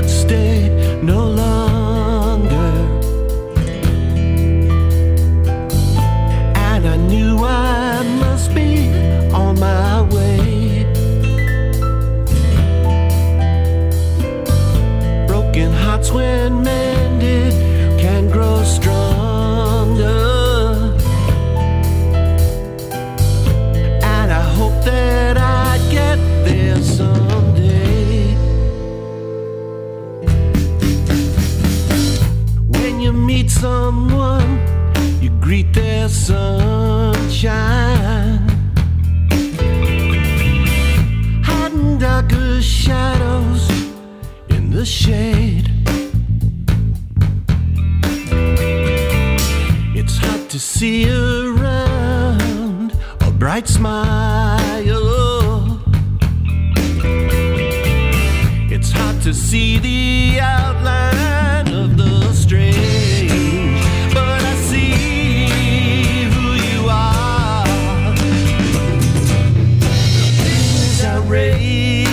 could stay no longer, and I knew I must be on my way. Broken hearts, when mended, can grow stronger, and I hope that I get there someday. When you meet someone, you greet their sunshine, hiding darker shadows in the shade. It's hard to see around a bright smile. It's hard to see the outline of the strange, but I see who you are. The things I raise